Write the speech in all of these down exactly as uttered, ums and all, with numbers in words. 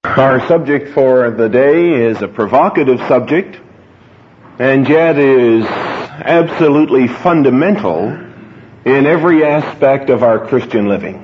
Our subject for the day is a provocative subject, and yet is absolutely fundamental in every aspect of our Christian living.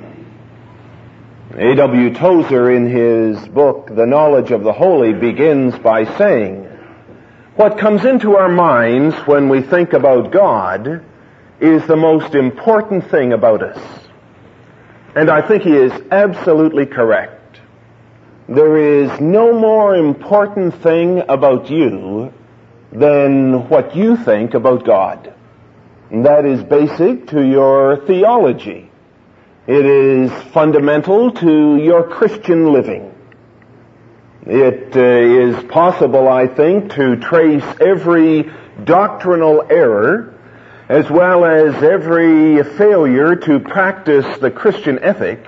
A W Tozer, in his book, The Knowledge of the Holy, begins by saying, what comes into our minds when we think about God is the most important thing about us. And I think he is absolutely correct. There is no more important thing about you than what you think about God. And that is basic to your theology. It is fundamental to your Christian living. It uh, is possible, I think, to trace every doctrinal error as well as every failure to practice the Christian ethic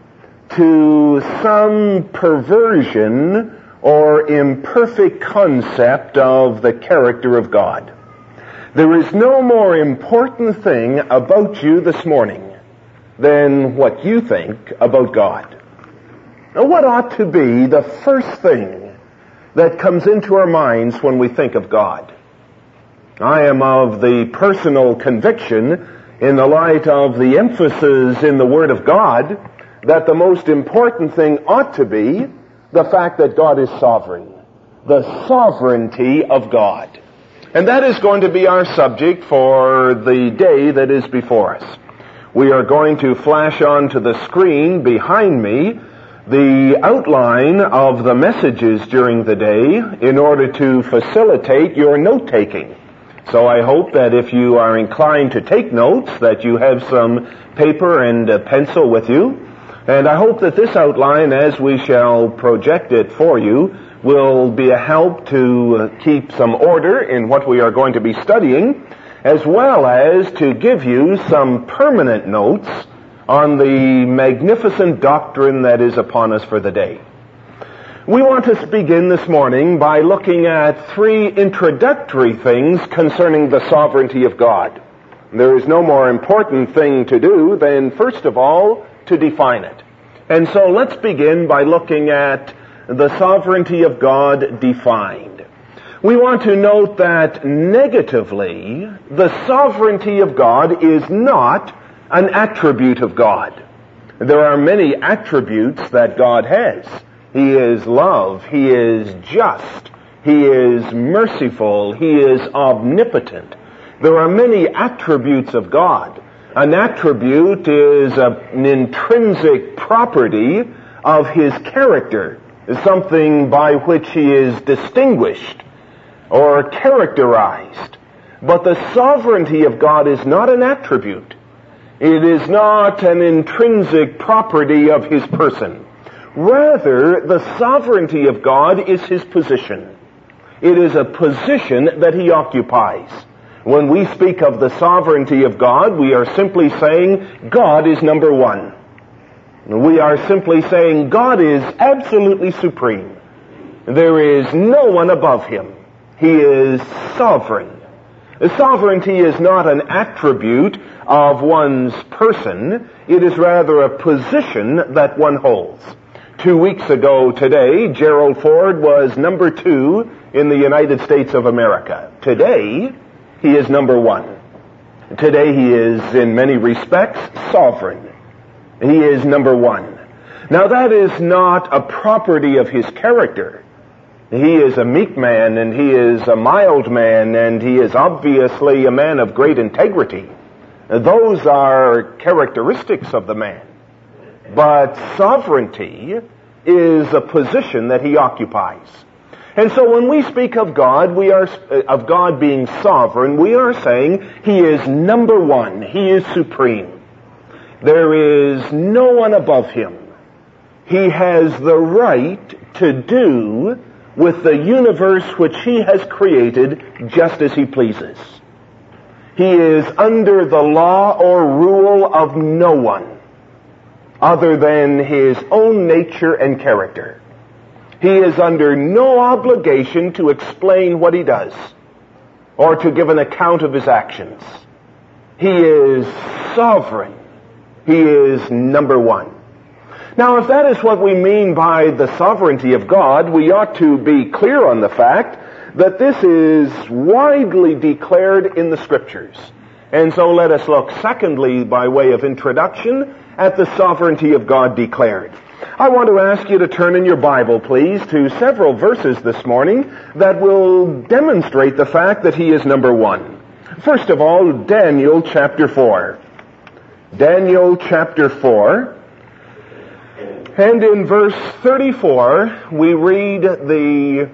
to some perversion or imperfect concept of the character of God. There is no more important thing about you this morning than what you think about God. Now, what ought to be the first thing that comes into our minds when we think of God? I am of the personal conviction, in the light of the emphasis in the Word of God, that the most important thing ought to be the fact that God is sovereign. The sovereignty of God. And that is going to be our subject for the day that is before us. We are going to flash onto the screen behind me the outline of the messages during the day in order to facilitate your note-taking. So I hope that if you are inclined to take notes, that you have some paper and a pencil with you. And I hope that this outline, as we shall project it for you, will be a help to keep some order in what we are going to be studying, as well as to give you some permanent notes on the magnificent doctrine that is upon us for the day. We want to begin this morning by looking at three introductory things concerning the sovereignty of God. There is no more important thing to do than, first of all, to define it. And so let's begin by looking at the sovereignty of God defined. We want to note that negatively, the sovereignty of God is not an attribute of God. There are many attributes that God has. He is love. He is just. He is merciful. He is omnipotent. There are many attributes of God. An attribute is a, an intrinsic property of his character, something by which he is distinguished or characterized. But the sovereignty of God is not an attribute. It is not an intrinsic property of his person. Rather, the sovereignty of God is his position. It is a position that he occupies. When we speak of the sovereignty of God, we are simply saying God is number one. We are simply saying God is absolutely supreme. There is no one above him. He is sovereign. Sovereignty is not an attribute of one's person. It is rather a position that one holds. Two weeks ago today, Gerald Ford was number two in the United States of America. Today, he is number one. Today he is, in many respects, sovereign. He is number one. Now that is not a property of his character. He is a meek man, and he is a mild man, and he is obviously a man of great integrity. Those are characteristics of the man. But sovereignty is a position that he occupies. And so when we speak of God, we are of God being sovereign, we are saying he is number one. He is supreme. There is no one above him. He has the right to do with the universe which he has created just as he pleases. He is under the law or rule of no one other than his own nature and character. He is under no obligation to explain what he does or to give an account of his actions. He is sovereign. He is number one. Now, if that is what we mean by the sovereignty of God, we ought to be clear on the fact that this is widely declared in the Scriptures. And so let us look, secondly, by way of introduction, at the sovereignty of God declared. I want to ask you to turn in your Bible, please, to several verses this morning that will demonstrate the fact that He is number one. First of all, Daniel chapter four. Daniel chapter four. And in verse thirty-four, we read the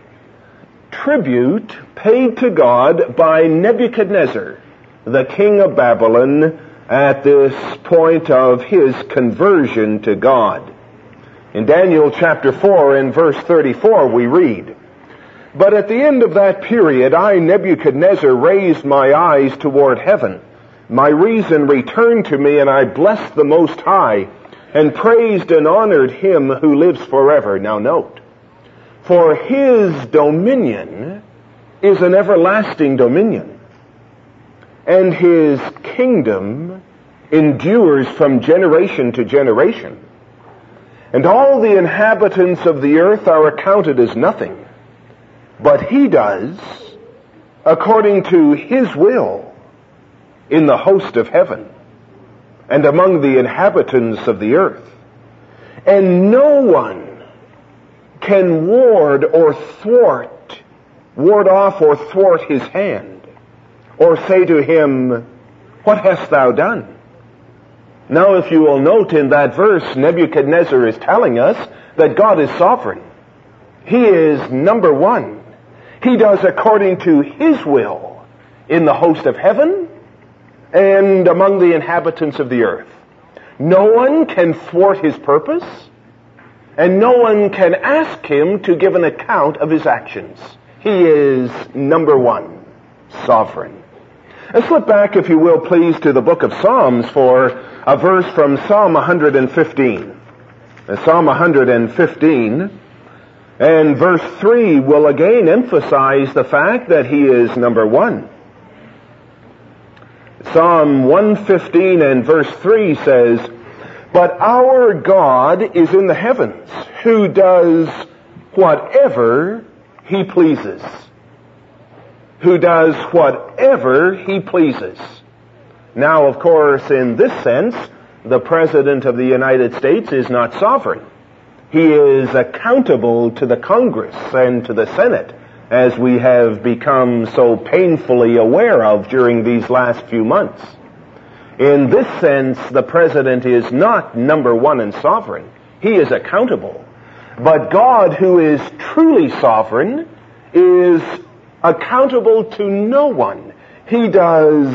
tribute paid to God by Nebuchadnezzar, the king of Babylon, at this point of his conversion to God. In Daniel chapter four, in verse thirty-four, we read, "But at the end of that period, I, Nebuchadnezzar, raised my eyes toward heaven. My reason returned to me, and I blessed the Most High, and praised and honored Him who lives forever." Now note, for His dominion is an everlasting dominion, and His kingdom endures from generation to generation. And all the inhabitants of the earth are accounted as nothing, but He does according to His will in the host of heaven and among the inhabitants of the earth. And no one can ward or thwart, ward off or thwart His hand, or say to Him, "What hast thou done?" Now, if you will note in that verse, Nebuchadnezzar is telling us that God is sovereign. He is number one. He does according to His will in the host of heaven and among the inhabitants of the earth. No one can thwart His purpose, and no one can ask Him to give an account of His actions. He is number one, sovereign. And slip back, if you will, please, to the book of Psalms for a verse from Psalm one fifteen. Psalm one fifteen, and verse three will again emphasize the fact that He is number one. Psalm one fifteen and verse three says, "But our God is in the heavens, who does whatever He pleases." Who does whatever He pleases. Now, of course, in this sense, the President of the United States is not sovereign. He is accountable to the Congress and to the Senate, as we have become so painfully aware of during these last few months. In this sense, the President is not number one and sovereign. He is accountable. But God, who is truly sovereign, is accountable to no one. He does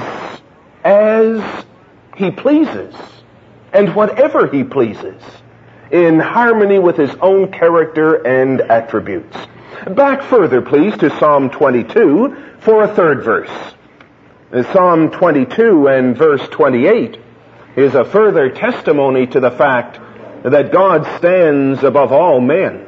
as He pleases, and whatever He pleases, in harmony with His own character and attributes. Back further, please, to Psalm twenty-two for a third verse. Psalm twenty-two and verse twenty-eight is a further testimony to the fact that God stands above all men.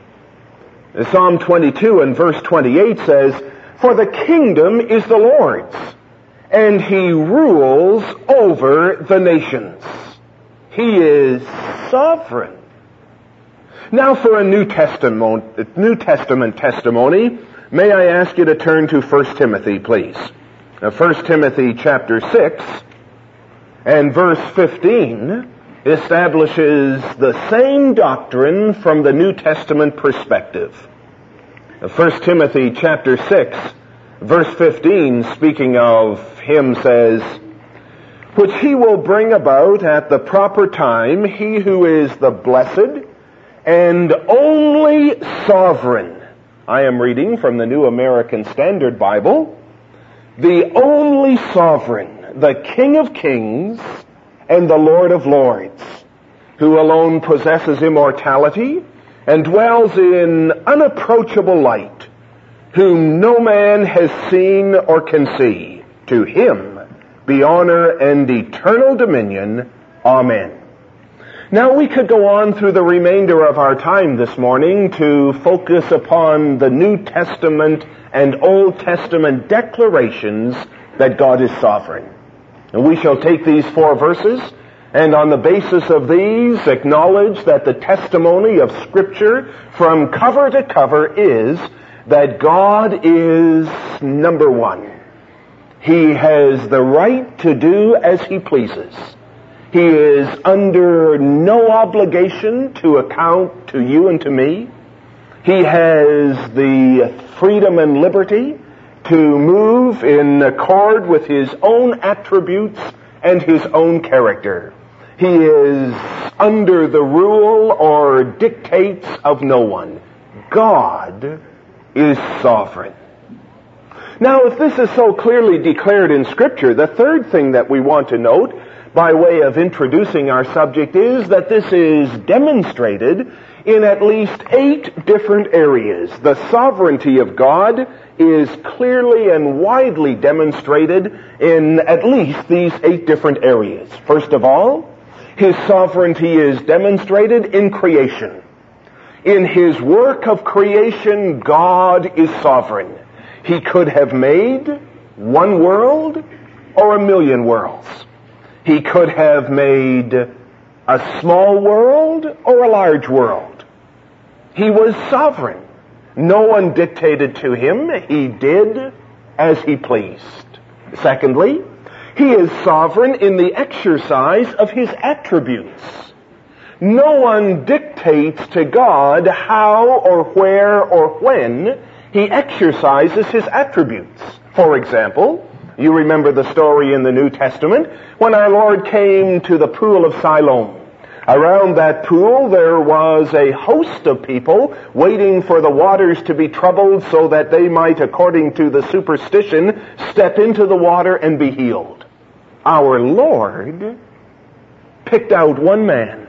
Psalm twenty-two and verse twenty-eight says, "For the kingdom is the Lord's, and He rules over the nations." He is sovereign. Now for a New Testament, New Testament testimony, may I ask you to turn to First Timothy, please. Now, First Timothy chapter six and verse fifteen establishes the same doctrine from the New Testament perspective. First Timothy chapter six, verse fifteen, speaking of Him, says, "Which He will bring about at the proper time, He who is the blessed and only sovereign." I am reading from the New American Standard Bible. "The only sovereign, the King of kings and the Lord of lords, who alone possesses immortality and dwells in unapproachable light, whom no man has seen or can see. To Him be honor and eternal dominion. Amen." Now we could go on through the remainder of our time this morning to focus upon the New Testament and Old Testament declarations that God is sovereign. And we shall take these four verses and on the basis of these acknowledge that the testimony of Scripture from cover to cover is that God is number one. He has the right to do as He pleases. He is under no obligation to account to you and to me. He has the freedom and liberty to move in accord with His own attributes and His own character. He is under the rule or dictates of no one. God is sovereign. Now, if this is so clearly declared in Scripture, the third thing that we want to note by way of introducing our subject is that this is demonstrated in at least eight different areas. The sovereignty of God is clearly and widely demonstrated in at least these eight different areas. First of all, His sovereignty is demonstrated in creation. In His work of creation, God is sovereign. He could have made one world or a million worlds. He could have made a small world or a large world. He was sovereign. No one dictated to Him. He did as He pleased. Secondly, He is sovereign in the exercise of His attributes. No one dictates to God how or where or when He exercises His attributes. For example, you remember the story in the New Testament when our Lord came to the pool of Siloam. Around that pool there was a host of people waiting for the waters to be troubled so that they might, according to the superstition, step into the water and be healed. Our Lord picked out one man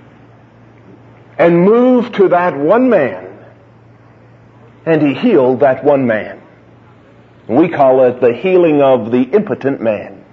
and moved to that one man, and He healed that one man. We call it the healing of the impotent man.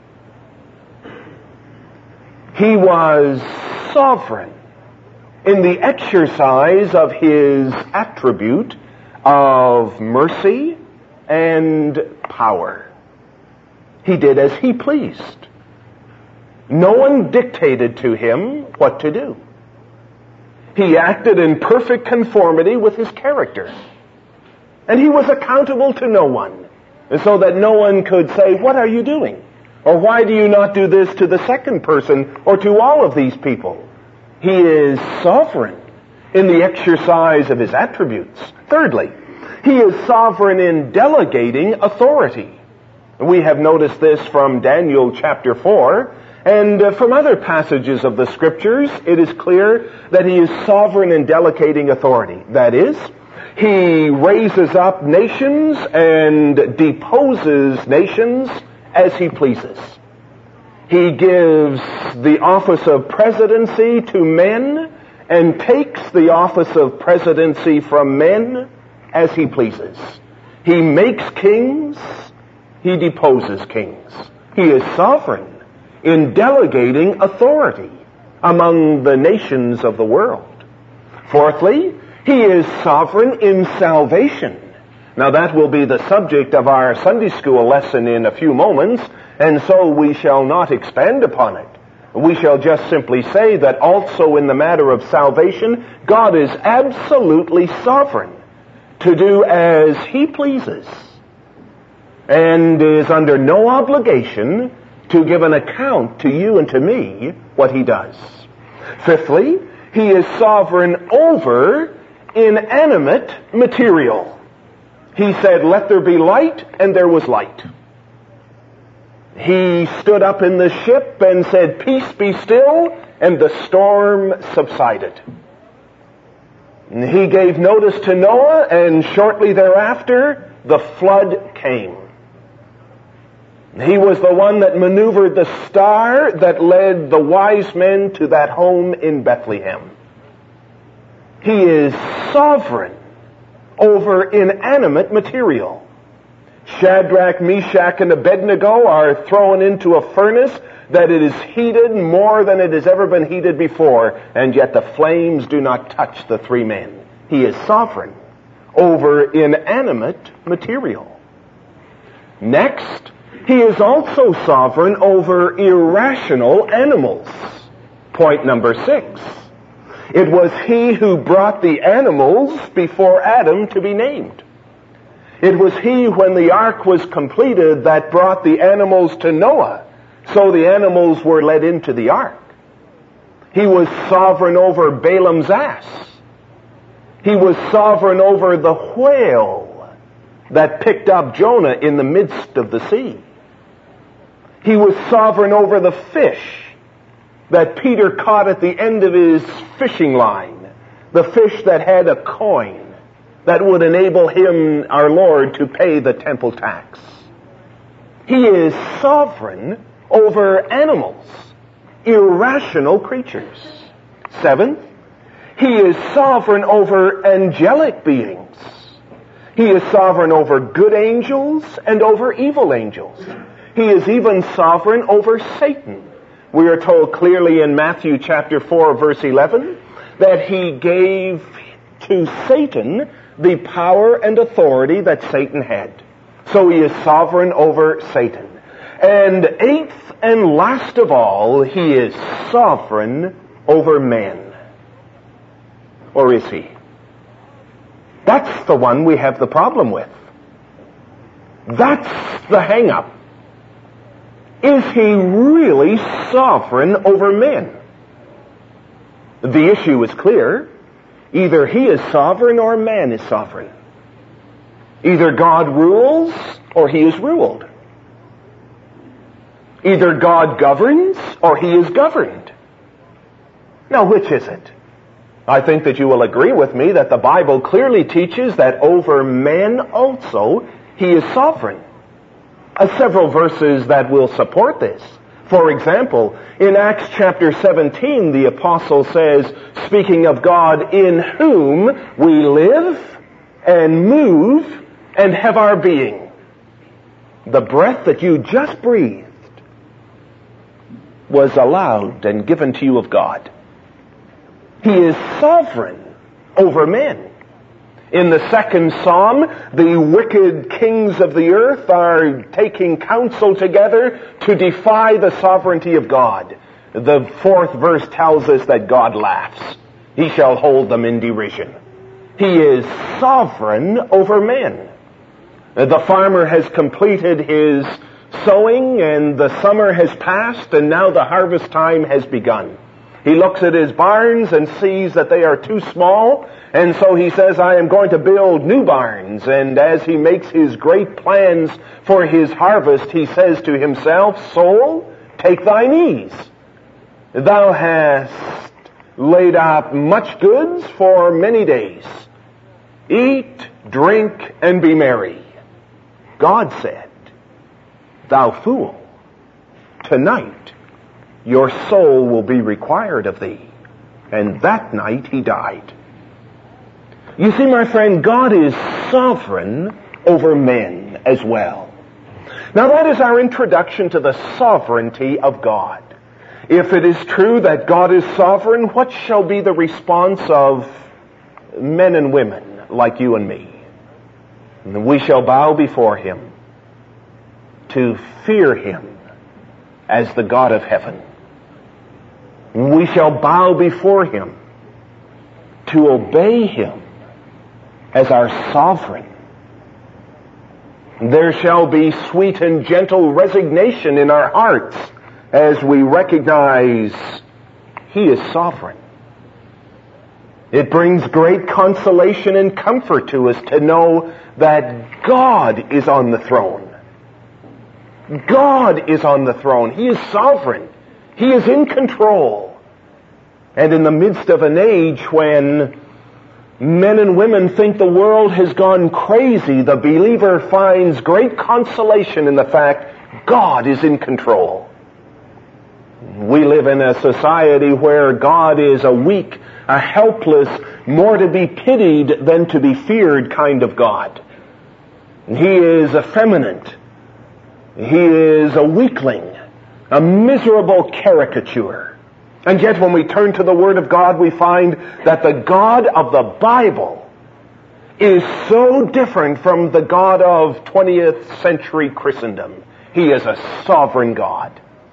He was sovereign in the exercise of His attribute of mercy and power. He did as He pleased. No one dictated to Him what to do. He acted in perfect conformity with His character. And He was accountable to no one, so that no one could say, "What are you doing?" Or "Why do you not do this to the second person or to all of these people?" He is sovereign in the exercise of His attributes. Thirdly, He is sovereign in delegating authority. We have noticed this from Daniel chapter four, and uh, from other passages of the Scriptures, it is clear that He is sovereign in delegating authority. That is, He raises up nations and deposes nations as He pleases. He gives the office of presidency to men and takes the office of presidency from men as He pleases. He makes kings, He deposes kings. He is sovereign in delegating authority among the nations of the world. Fourthly, He is sovereign in salvation. Now that will be the subject of our Sunday school lesson in a few moments, and so we shall not expand upon it. We shall just simply say that also in the matter of salvation, God is absolutely sovereign to do as He pleases, and is under no obligation to give an account to you and to me what He does. Fifthly, He is sovereign over inanimate material. He said, "Let there be light," and there was light. He stood up in the ship and said, "Peace, be still," and the storm subsided. And He gave notice to Noah, and shortly thereafter, the flood came. He was the one that maneuvered the star that led the wise men to that home in Bethlehem. He is sovereign over inanimate material. Shadrach, Meshach, and Abednego are thrown into a furnace that it is heated more than it has ever been heated before, and yet the flames do not touch the three men. He is sovereign over inanimate material. Next, He is also sovereign over irrational animals. Point number six. It was he who brought the animals before Adam to be named. It was he, when the ark was completed, that brought the animals to Noah, so the animals were led into the ark. He was sovereign over Balaam's ass. He was sovereign over the whale that picked up Jonah in the midst of the sea. He was sovereign over the fish that Peter caught at the end of his fishing line, the fish that had a coin that would enable him, our Lord, to pay the temple tax. He is sovereign over animals, irrational creatures. Seventh, he is sovereign over angelic beings. He is sovereign over good angels and over evil angels. He is even sovereign over Satan. We are told clearly in Matthew chapter four, verse eleven, that he gave to Satan the power and authority that Satan had. So he is sovereign over Satan. And eighth and last of all, he is sovereign over men. Or is he? That's the one we have the problem with. That's the hang-up. Is he really sovereign over men? The issue is clear. Either he is sovereign or man is sovereign. Either God rules or he is ruled. Either God governs or he is governed. Now, which is it? I think that you will agree with me that the Bible clearly teaches that over men also he is sovereign. Uh, several verses that will support this. For example, in Acts chapter seventeen, the apostle says, speaking of God, in whom we live and move and have our being. The breath that you just breathed was allowed and given to you of God. He is sovereign over men. In the second psalm, the wicked kings of the earth are taking counsel together to defy the sovereignty of God. The fourth verse tells us that God laughs. He shall hold them in derision. He is sovereign over men. The farmer has completed his sowing and the summer has passed and now the harvest time has begun. He looks at his barns and sees that they are too small, and so he says, I am going to build new barns. And as he makes his great plans for his harvest, he says to himself, soul, take thine ease. Thou hast laid up much goods for many days. Eat, drink, and be merry. God said, thou fool, tonight your soul will be required of thee. And that night he died. You see, my friend, God is sovereign over men as well. Now that is our introduction to the sovereignty of God. If it is true that God is sovereign, what shall be the response of men and women like you and me? And we shall bow before him to fear him as the God of heaven. We shall bow before him to obey him as our sovereign. There shall be sweet and gentle resignation in our hearts as we recognize he is sovereign. It brings great consolation and comfort to us to know that God is on the throne. God is on the throne. He is sovereign. He is in control. And in the midst of an age when men and women think the world has gone crazy, the believer finds great consolation in the fact God is in control. We live in a society where God is a weak, a helpless, more to be pitied than to be feared kind of God. He is effeminate. He is a weakling, a miserable caricature. And yet when we turn to the Word of God, we find that the God of the Bible is so different from the God of twentieth century Christendom. He is a sovereign God.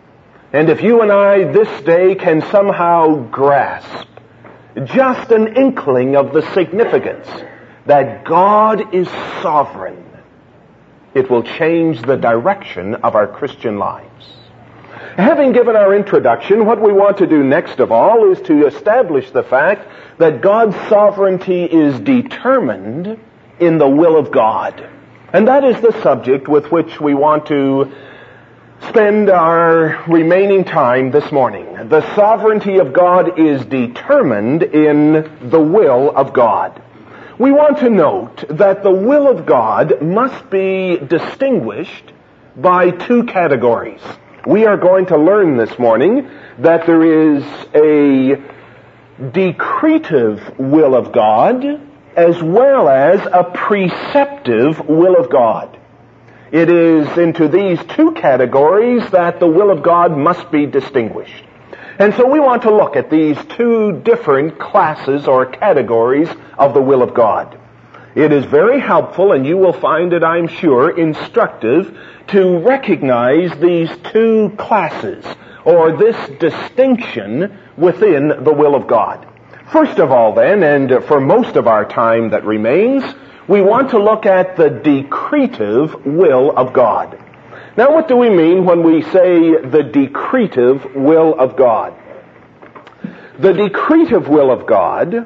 And if you and I this day can somehow grasp just an inkling of the significance that God is sovereign, it will change the direction of our Christian lives. Having given our introduction, what we want to do next of all is to establish the fact that God's sovereignty is determined in the will of God. And that is the subject with which we want to spend our remaining time this morning. The sovereignty of God is determined in the will of God. We want to note that the will of God must be distinguished by two categories. We are going to learn this morning that there is a decretive will of God as well as a preceptive will of God. It is into these two categories that the will of God must be distinguished. And so we want to look at these two different classes or categories of the will of God. It is very helpful, and you will find it, I'm sure, instructive to recognize these two classes or this distinction within the will of God. First of all then, and for most of our time that remains, we want to look at the decretive will of God. Now, what do we mean when we say the decretive will of God? The decretive will of God,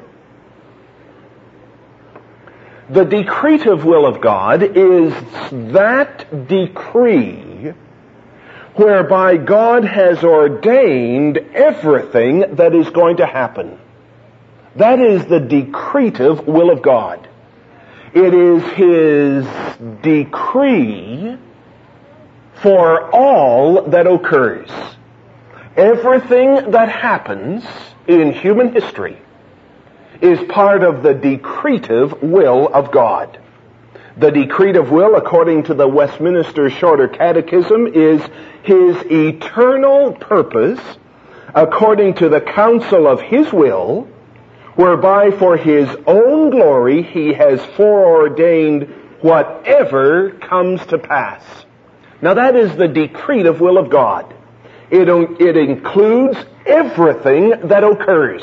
the decretive will of God is that decree whereby God has ordained everything that is going to happen. That is the decretive will of God. It is His decree for all that occurs. Everything that happens in human history is part of the decretive will of God. The decretive will, according to the Westminster Shorter Catechism, is His eternal purpose according to the counsel of His will, whereby for His own glory He has foreordained whatever comes to pass. Now that is the decretive will of God. It, it includes everything that occurs.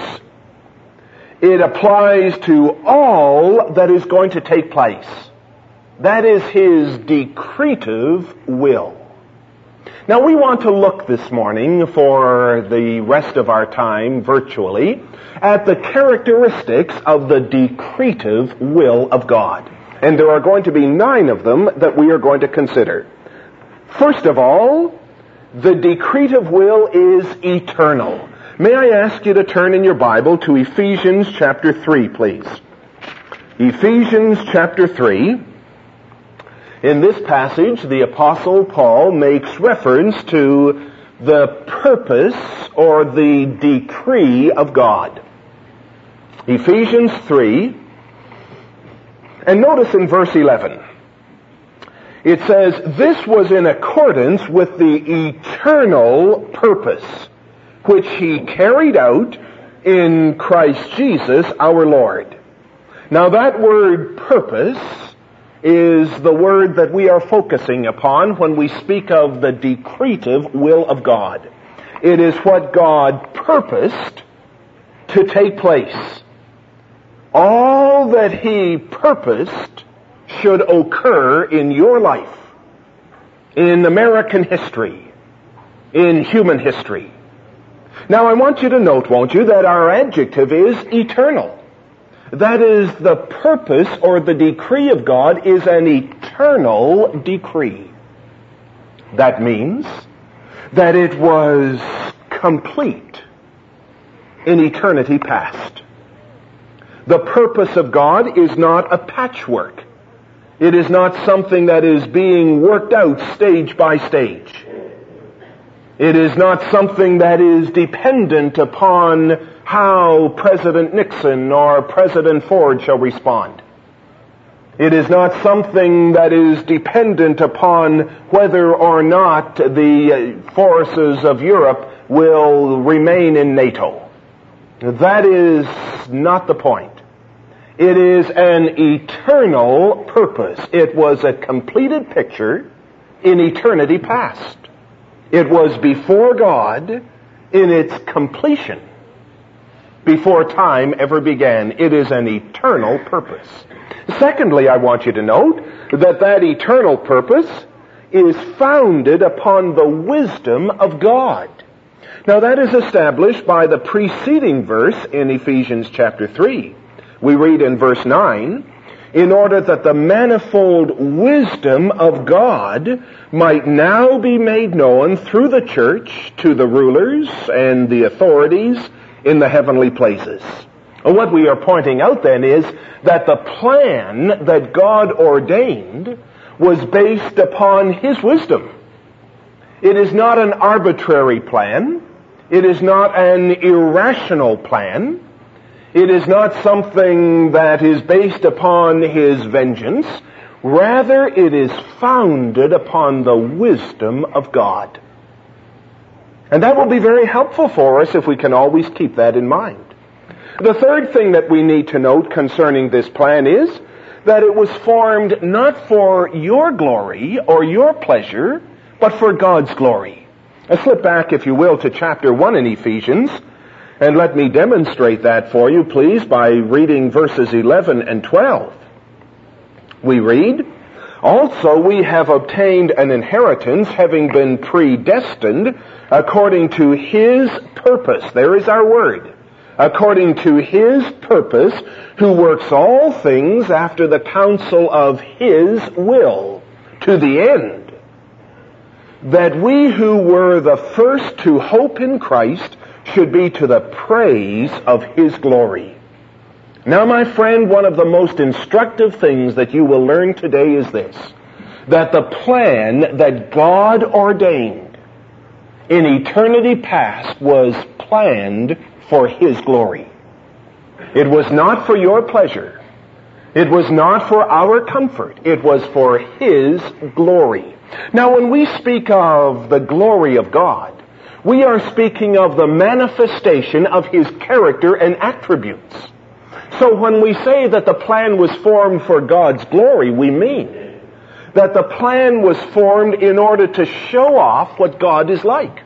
It applies to all that is going to take place. That is His decretive will. Now we want to look this morning for the rest of our time virtually at the characteristics of the decretive will of God. And there are going to be nine of them that we are going to consider. First of all, the decretive will is eternal. May I ask you to turn in your Bible to Ephesians chapter three, please. Ephesians chapter three. In this passage, the Apostle Paul makes reference to the purpose or the decree of God. Ephesians three, and notice in verse eleven, it says, "This was in accordance with the eternal purpose, which He carried out in Christ Jesus our Lord." Now that word purpose is the word that we are focusing upon when we speak of the decretive will of God. It is what God purposed to take place. All that He purposed should occur in your life, in American history, in human history. Now I want you to note, won't you, that our adjective is eternal. That is, the purpose or the decree of God is an eternal decree. That means that it was complete in eternity past. The purpose of God is not a patchwork. It is not something that is being worked out stage by stage. It is not something that is dependent upon how President Nixon or President Ford shall respond. It is not something that is dependent upon whether or not the forces of Europe will remain in NATO. That is not the point. It is an eternal purpose. It was a completed picture in eternity past. It was before God in its completion, before time ever began. It is an eternal purpose. Secondly, I want you to note that that eternal purpose is founded upon the wisdom of God. Now that is established by the preceding verse in Ephesians chapter three. We read in verse nine, in order that the manifold wisdom of God might now be made known through the church to the rulers and the authorities in the heavenly places. What we are pointing out then is that the plan that God ordained was based upon His wisdom. It is not an arbitrary plan. It is not an irrational plan. It is not something that is based upon His vengeance. Rather, it is founded upon the wisdom of God. And that will be very helpful for us if we can always keep that in mind. The third thing that we need to note concerning this plan is that it was formed not for your glory or your pleasure, but for God's glory. Now slip back, if you will, to chapter one in Ephesians, and let me demonstrate that for you, please, by reading verses eleven and twelve. We read, also we have obtained an inheritance, having been predestined according to His purpose. There is our word. According to His purpose, who works all things after the counsel of His will, to the end that we who were the first to hope in Christ should be to the praise of His glory. Now, my friend, one of the most instructive things that you will learn today is this, that the plan that God ordained in eternity past was planned for His glory. It was not for your pleasure. It was not for our comfort. It was for His glory. Now, when we speak of the glory of God, we are speaking of the manifestation of His character and attributes. So when we say that the plan was formed for God's glory, we mean that the plan was formed in order to show off what God is like,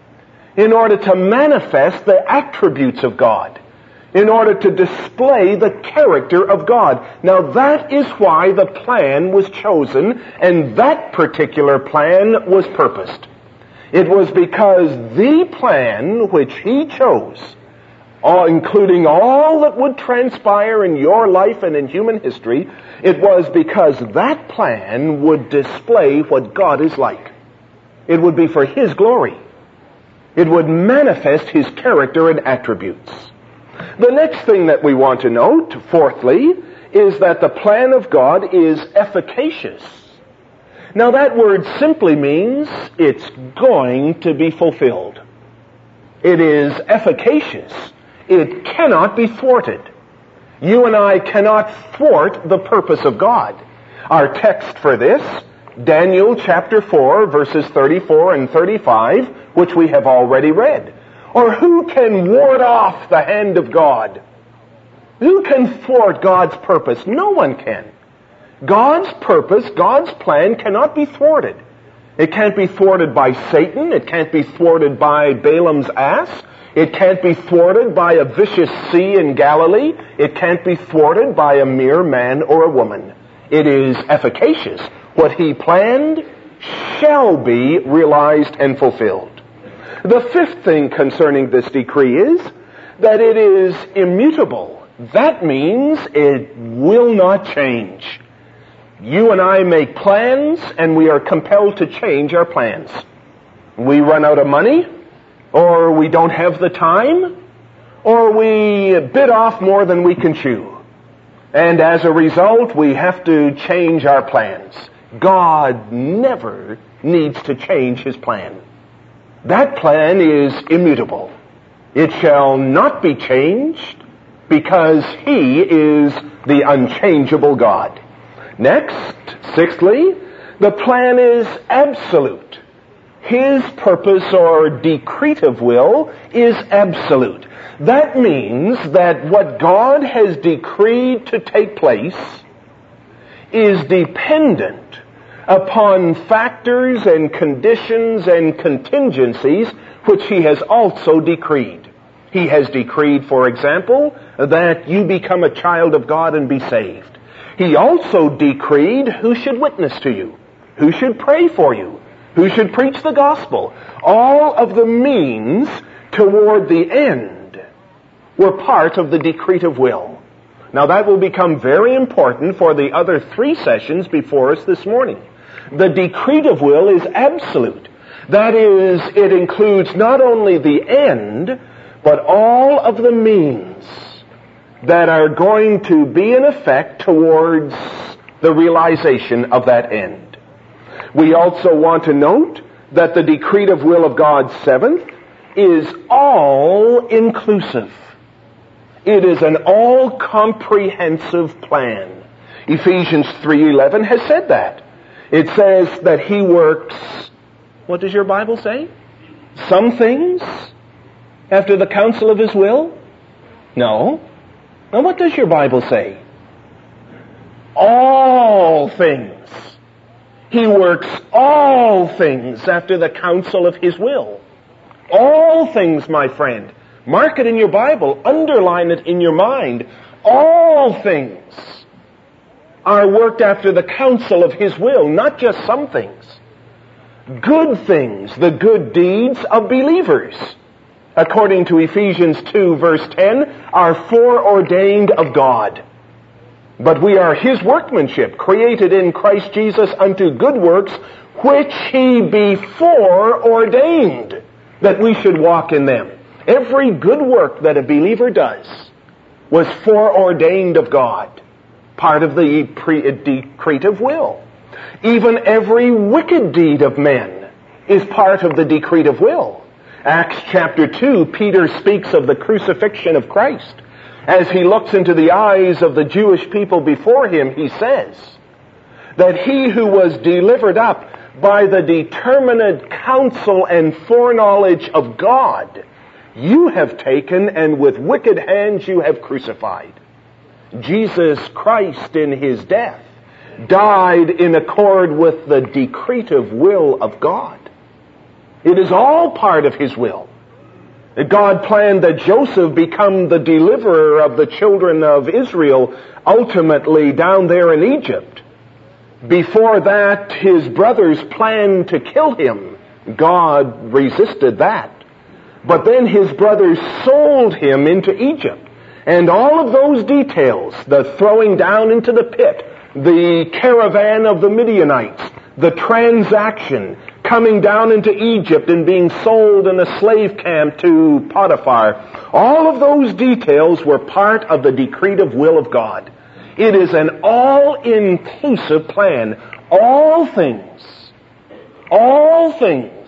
in order to manifest the attributes of God, in order to display the character of God. Now that is why the plan was chosen, and that particular plan was purposed. It was because the plan which He chose, all, including all that would transpire in your life and in human history, it was because that plan would display what God is like. It would be for His glory. It would manifest His character and attributes. The next thing that we want to note, fourthly, is that the plan of God is efficacious. Now that word simply means it's going to be fulfilled. It is efficacious. It cannot be thwarted. You and I cannot thwart the purpose of God. Our text for this, Daniel chapter four, verses thirty-four and thirty-five, which we have already read. Or who can ward off the hand of God? Who can thwart God's purpose? No one can. God's purpose, God's plan cannot be thwarted. It can't be thwarted by Satan. It can't be thwarted by Balaam's ass. It can't be thwarted by a vicious sea in Galilee. It can't be thwarted by a mere man or a woman. It is efficacious. What He planned shall be realized and fulfilled. The fifth thing concerning this decree is that it is immutable. That means it will not change. You and I make plans, and we are compelled to change our plans. We run out of money, or we don't have the time, or we bit off more than we can chew. And as a result, we have to change our plans. God never needs to change His plan. That plan is immutable. It shall not be changed because He is the unchangeable God. Next, sixthly, the plan is absolute. His purpose or decretive will is absolute. That means that what God has decreed to take place is dependent upon factors and conditions and contingencies which he has also decreed. He has decreed, for example, that you become a child of God and be saved. He also decreed who should witness to you, who should pray for you, who should preach the gospel. All of the means toward the end were part of the decretive will. Now that will become very important for the other three sessions before us this morning. The decretive will is absolute. That is, it includes not only the end, but all of the means that are going to be in effect towards the realization of that end. We also want to note that the decretive will of God, seventh, is all-inclusive. It is an all-comprehensive plan. Ephesians three eleven has said that. It says that he works, what does your Bible say? Some things after the counsel of his will? No. Now what does your Bible say? All things. He works all things after the counsel of his will. All things, my friend. Mark it in your Bible. Underline it in your mind. All things are worked after the counsel of his will, not just some things. Good things, the good deeds of believers, according to Ephesians two verse ten, are foreordained of God. But we are his workmanship, created in Christ Jesus unto good works, which he before ordained that we should walk in them. Every good work that a believer does was foreordained of God, part of the pre- decretive will. Even every wicked deed of men is part of the decretive will. Acts chapter two, Peter speaks of the crucifixion of Christ. As he looks into the eyes of the Jewish people before him, he says that he who was delivered up by the determinate counsel and foreknowledge of God, you have taken and with wicked hands you have crucified. Jesus Christ in his death died in accord with the decretive will of God. It is all part of his will. God planned that Joseph become the deliverer of the children of Israel ultimately down there in Egypt. Before that, his brothers planned to kill him. God resisted that. But then his brothers sold him into Egypt. And all of those details, the throwing down into the pit, the caravan of the Midianites, the transaction, coming down into Egypt and being sold in a slave camp to Potiphar, all of those details were part of the decretive will of God. It is an all-inclusive plan. All things, all things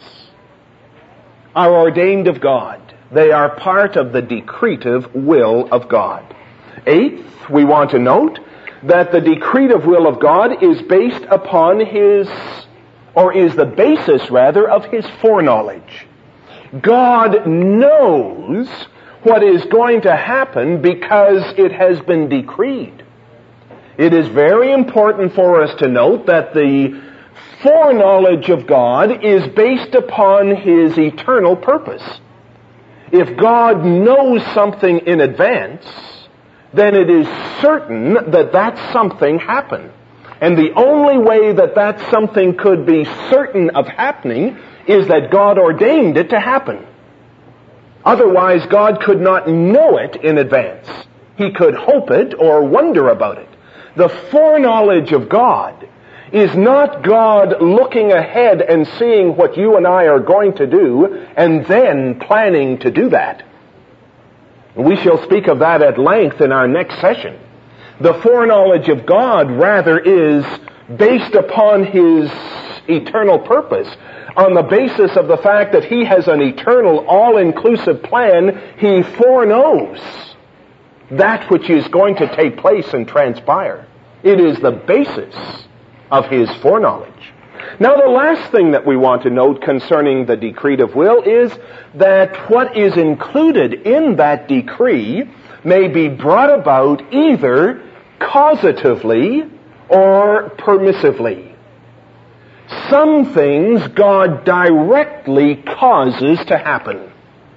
are ordained of God. They are part of the decretive will of God. Eighth, we want to note that the decretive will of God is based upon his, or is the basis rather, of his foreknowledge. God knows what is going to happen because it has been decreed. It is very important for us to note that the foreknowledge of God is based upon his eternal purpose. If God knows something in advance, then it is certain that that something happened. And the only way that that something could be certain of happening is that God ordained it to happen. Otherwise, God could not know it in advance. He could hope it or wonder about it. The foreknowledge of God is not God looking ahead and seeing what you and I are going to do and then planning to do that. We shall speak of that at length in our next session. The foreknowledge of God, rather, is based upon his eternal purpose, on the basis of the fact that he has an eternal, all-inclusive plan. He foreknows that which is going to take place and transpire. It is the basis of his foreknowledge. Now, the last thing that we want to note concerning the decretive will is that what is included in that decree may be brought about either causatively or permissively. Some things God directly causes to happen.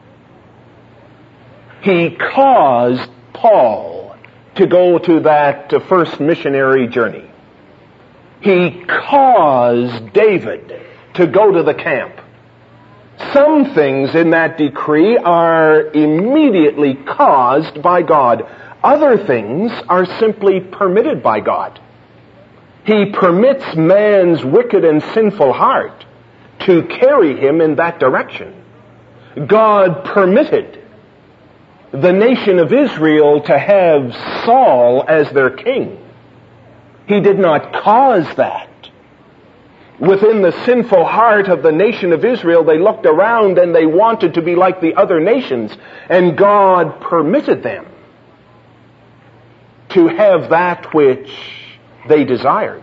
He caused Paul to go to that uh, first missionary journey. He caused David to go to the camp. Some things in that decree are immediately caused by God. Other things are simply permitted by God. He permits man's wicked and sinful heart to carry him in that direction. God permitted the nation of Israel to have Saul as their king. He did not cause that. Within the sinful heart of the nation of Israel, they looked around and they wanted to be like the other nations, and God permitted them to have that which they desired.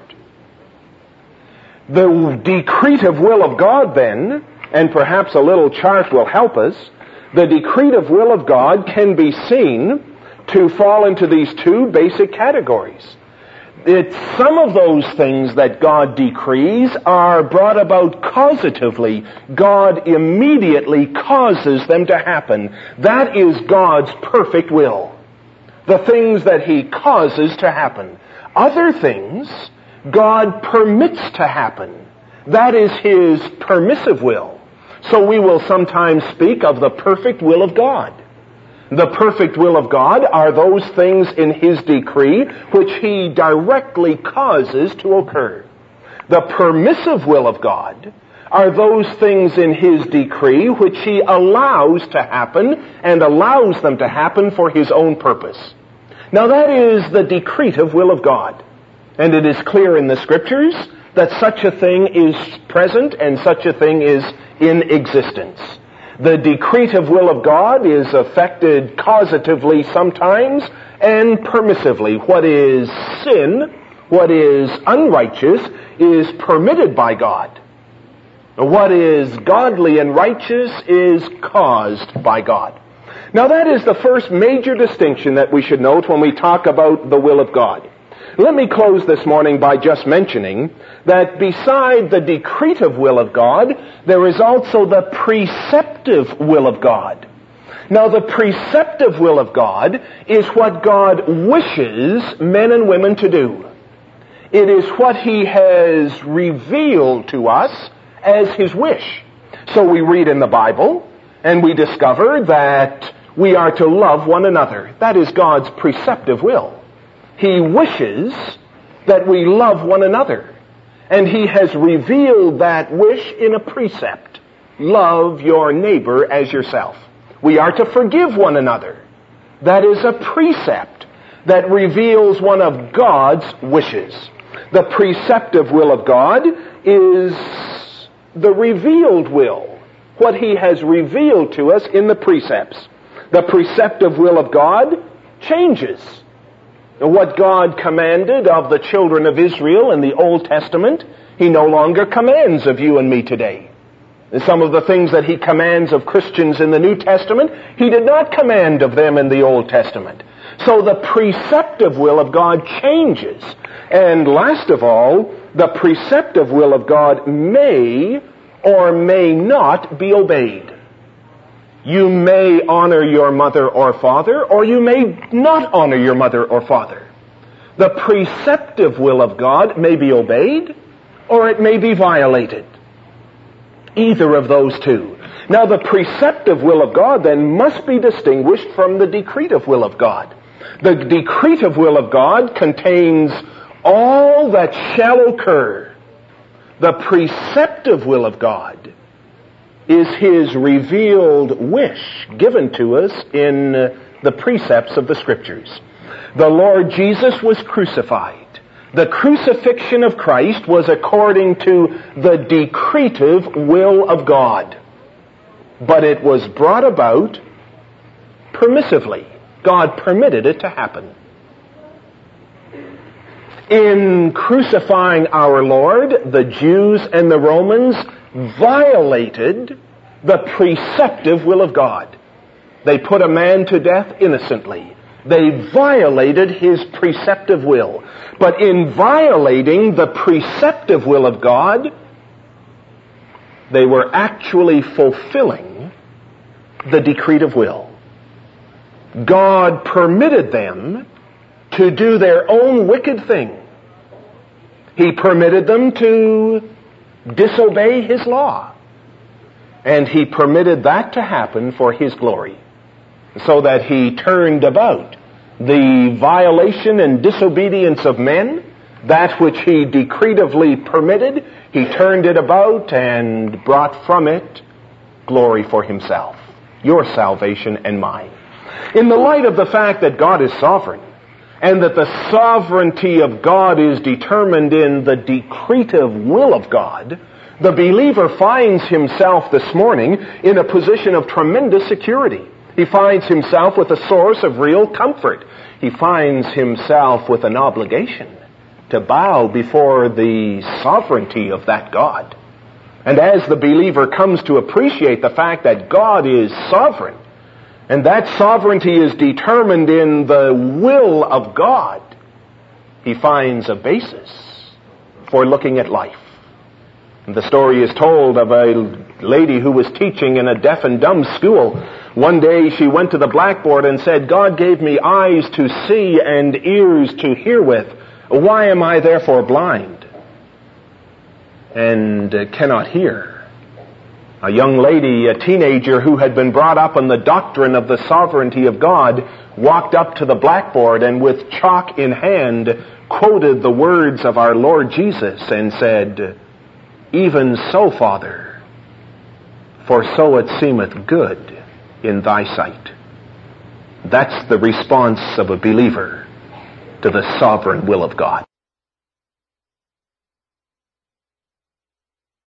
The decretive will of God then, and perhaps a little chart will help us, the decretive will of God can be seen to fall into these two basic categories. It's some of those things that God decrees are brought about causatively. God immediately causes them to happen. That is God's perfect will. The things that He causes to happen. Other things God permits to happen. That is His permissive will. So we will sometimes speak of the perfect will of God. The perfect will of God are those things in His decree which He directly causes to occur. The permissive will of God are those things in His decree which He allows to happen and allows them to happen for His own purpose. Now that is the decretive will of God. And it is clear in the Scriptures that such a thing is present and such a thing is in existence. The decretive will of God is affected causatively sometimes and permissively. What is sin, what is unrighteous, is permitted by God. What is godly and righteous is caused by God. Now that is the first major distinction that we should note when we talk about the will of God. Let me close this morning by just mentioning that beside the decretive will of God, there is also the preceptive will of God. Now, the preceptive will of God is what God wishes men and women to do. It is what He has revealed to us as His wish. So we read in the Bible, and we discover that we are to love one another. That is God's preceptive will. He wishes that we love one another. And He has revealed that wish in a precept. Love your neighbor as yourself. We are to forgive one another. That is a precept that reveals one of God's wishes. The preceptive will of God is the revealed will, what He has revealed to us in the precepts. The preceptive will of God changes. What God commanded of the children of Israel in the Old Testament, He no longer commands of you and me today. And some of the things that He commands of Christians in the New Testament, He did not command of them in the Old Testament. So the preceptive will of God changes. And last of all, the preceptive will of God may or may not be obeyed. You may honor your mother or father, or you may not honor your mother or father. The preceptive will of God may be obeyed, or it may be violated. Either of those two. Now the preceptive will of God then must be distinguished from the decretive will of God. The decretive will of God contains all that shall occur. The preceptive will of God is His revealed wish given to us in the precepts of the Scriptures. The Lord Jesus was crucified. The crucifixion of Christ was according to the decretive will of God. But it was brought about permissively. God permitted it to happen. In crucifying our Lord, the Jews and the Romans violated the preceptive will of God. They put a man to death innocently. They violated His preceptive will. But in violating the preceptive will of God, They were actually fulfilling the decretive will. God permitted them to do their own wicked thing. He permitted them to disobey His law. And He permitted that to happen for His glory, so that He turned about the violation and disobedience of men, that which He decretively permitted, He turned it about and brought from it glory for Himself, your salvation and mine. In the light of the fact that God is sovereign, and that the sovereignty of God is determined in the decretive will of God, the believer finds himself this morning in a position of tremendous security. He finds himself with a source of real comfort. He finds himself with an obligation to bow before the sovereignty of that God. And as the believer comes to appreciate the fact that God is sovereign, and that sovereignty is determined in the will of God, he finds a basis for looking at life. And the story is told of a lady who was teaching in a deaf and dumb school. One day she went to the blackboard and said, "God gave me eyes to see and ears to hear with. Why am I therefore blind and uh, cannot hear?" A young lady, a teenager who had been brought up in the doctrine of the sovereignty of God, walked up to the blackboard and with chalk in hand quoted the words of our Lord Jesus and said, "Even so, Father, for so it seemeth good in thy sight." That's the response of a believer to the sovereign will of God.